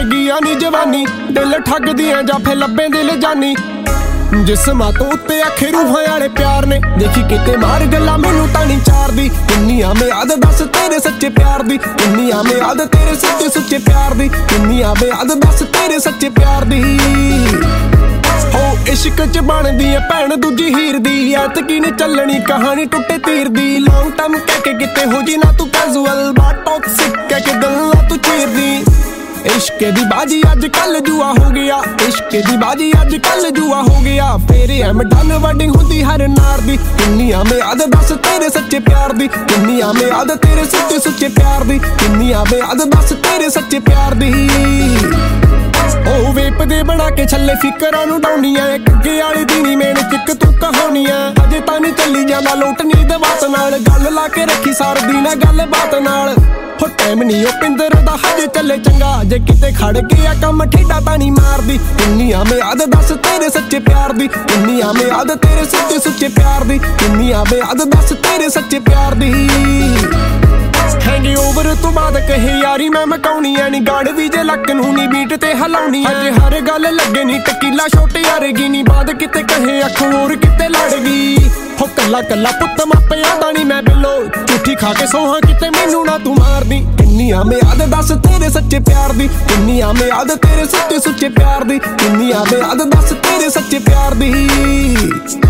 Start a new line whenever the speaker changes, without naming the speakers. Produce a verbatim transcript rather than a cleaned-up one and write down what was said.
ਵਰਗੀਆਂ ਨੀ ਜਵਾਨੀ ਦਿਲ ਠੱਗਦੀਆਂ ਜਾਂ ਫੇ ਲੱਭੇ ਦਿਲ ਜਾਨੀ ਜਿਸਮਾਂ ਤੋਂ ਉੱਤੇ ਆਖੇ ਰੂਹਾਂ ਵਾਲੇ ਪਿਆਰ ਨੇ ਦੇਖੀ ਕਿਤੇ ਮਾਰ ਗੱਲਾਂ ਮੈਨੂੰ ਤਾਂ ਨਹੀਂ ਚਾਰਦੀ ਕਿੰਨੀਆਂ ਮਿਆਦ ਦੱਸ ਤੇਰੇ ਸੱਚੇ ਪਿਆਰ ਦੀ ਕਿੰਨੀਆਂ ਮਿਆਦ ਤੇਰੇ ਸੱਚੇ ਸੁੱਚੇ ਪਿਆਰ ਦੀ ਕਿੰਨੀਆਂ ਮਿਆਦ ਦੱਸ ਤੇਰੇ ਸੱਚੇ ਪਿਆਰ ਦੀ ਹੋ ਇਸ਼ਕ ਚ ਬਣਦੀ ਐ ਭੈਣ ਦੂਜੀ ਹੀਰ ਦੀ ਐਤਕੀ ਨੀ ਚੱਲਣੀ ਕਹਾਣੀ ਟੁੱਟੇ ਤੀਰ ਦੀ ਲੌਂਗ ਟਰਮ ਕਹਿ ਕੇ ਕਿਤੇ ਹੋ ਜੀ ਨਾ ਤੂੰ ਕੈਜ਼ੂਅਲ ਬਾ ਟੌਕਸਿਕ ਕਹਿ ਕੇ ਗੱਲਾਂ ਤੂੰ ਚੀਰਦੀ इश्क दी बाजी अज कल जुआ हो गया इश्क दी बाजी अज कल जुआ हो गया फेरे एम डन वडिंग हुंदी हर नार दी किन्नियां मियाद दस तेरे सच्चे प्यार दी किन्नियां मियाद तेरे सच्चे सुच्चे प्यार दी किन्नियां मियाद दस तेरे सच्चे प्यार दी ओ वेप दे बना के छल्ले फिकरां नूं डाउनियां कग्गे वाली दी नी मेन चिक तू कहानियां अजे तां नी चली जांदा लोट नी दवात नाल गल ला के रखी सार दी ना गल बात नाल हो टाइम नी ओ पिंदर दा हजे चले चंगा जे किते खड़ गया कम ठेडा तां नी मारदी किन्नियां मियाद दस तेरे सच्चे प्यार दी किन्नियां मियाद तेरे सच्चे सुच्चे प्यार दी किन्नियां मियाद दस तेरे सच्चे प्यार दी हैंग ओवर तो बाद कहे यारी मैं मकाउनी ऐ नी गाड़ भी जे लक नूं नी बीट ते हलाउनी अजे हर गल लगे नी टकीला छोटे यारेगी नी बाद किते कहे अख होर किते लड़गी हो कला कला पुत्त मापिया दा नी मैं बिलो झूठी खा के सोहां किते मैनू ना तू मारदी किन्नियां मियाद दस तेरे सच्चे प्यार दी किन्नियां मियाद तेरे सच्चे सुच्चे प्यार दी किन्नियां मियाद दस तेरे सच्चे प्यार दी।